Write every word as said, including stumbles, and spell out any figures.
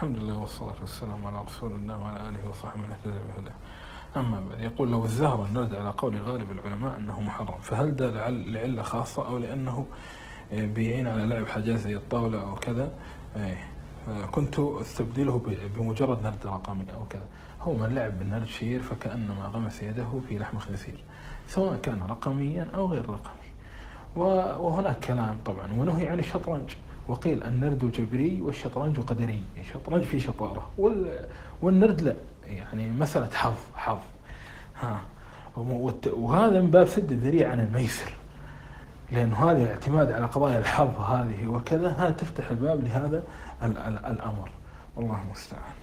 الحمد لله والصلاة والسلام على رسول الله وعلى آله وصحبه من اهتدى بهداه. أما بعد، يقول لو الزهر النرد على قول غالب العلماء أنه محرم، فهل ده لعل لعلة خاصة أو لأنه بيعين على لعب حاجات زي الطاولة أو كذا؟ إيه، كنت استبدله ب- بمجرد نرد رقمي أو كذا. هو من لعب بالنرد شير فكأنما غمس يده في لحم خنزير، سواء كان رقميا أو غير رقمي. و- وهناك كلام طبعا ونهي عن الشطرنج، وقيل النرد جبري والشطرنج قدري. الشطرنج فيه شطارة وال... والنرد لا، يعني مسألة حظ حظ ها. وت- وهذا من باب سد الذريعة عن الميسر، لأنه هذا الاعتماد على قضايا الحظ هذه وكذا، هذا تفتح الباب لهذا ال- ال- الأمر. والله المستعان.